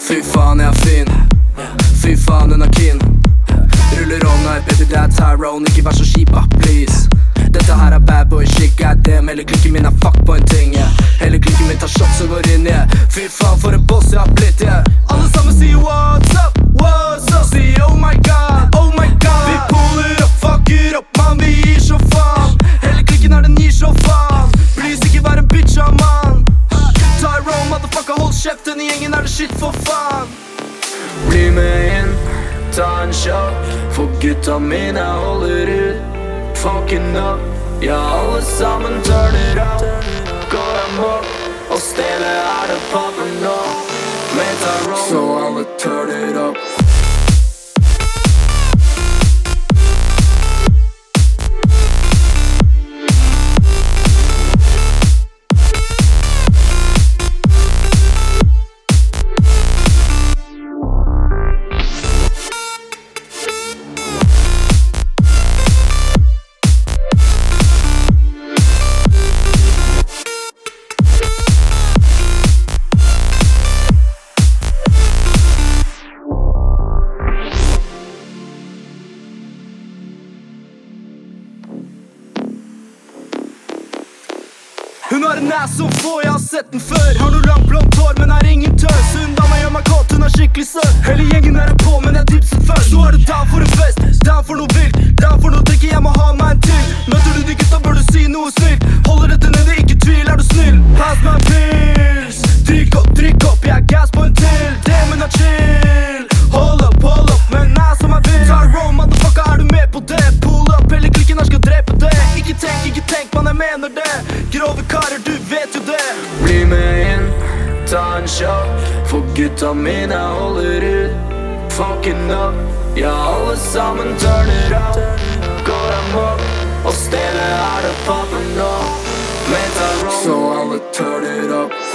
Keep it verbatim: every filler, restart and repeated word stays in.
Fy faen, jeg er fin. Fy faen, hun er keen. Ruller hånda i Peter, det er Tyrone. Ikke vær så kjipa, please. Dette her er bad boy shit, goddamn. Hele klikken min er fuck på en ting, yeah. Hele klikken min tar shots og går inn, yeah. Fy faen, for en boss jeg har blitt, yeah. Alle sammen sier what's up, what's up. Sier oh my god, oh my god. Vi puller opp, fucker opp, man, vi gir så faen. Hele klikken er den gir så faen. Please, ikke vær en bitch av man. Tyrone, motherfucker, hold kjeften. I gjengen er det shit for faen. Bli med inn, ta en shot. For gutta mine holder ut. Fucking up, ja, alle sammen turner up. Går amok, og stedet er det poppen nå. Med Tyrone, så alle turner up. Hun har en ass som få, jeg har sett den før. Har noe langt blondt hår, men er ingen tøs. Hun dama gjør meg kåt, hun er skikkelig søt. Hele gjengen er på, men jeg tipset først. Så er du down for en fest, down for noe vilt. Down for noe drikke, jeg må ha meg en til. Møter du de gutta, bør du si noe snilt. Holder dette nede, ikke tvil, er du snill. Pass meg pils. Drikk opp, drikk opp, jeg er gas på en til. Damen er chill. Hold up, hold up, men jeg som er vill. Tyrone, motherfucker, er du med på det? Pull up, hele klikken her skal drepe det. Ikke tenk, ikke tenk, man, jeg mener det. Grove karer, du vet jo det. Bli med inn, ta en shot. For gutta mine holder ut. Fucking up, ja, alle sammen turner up. Går amok, og stedet er det poppen nå. Med Tyrone, så alle turner up.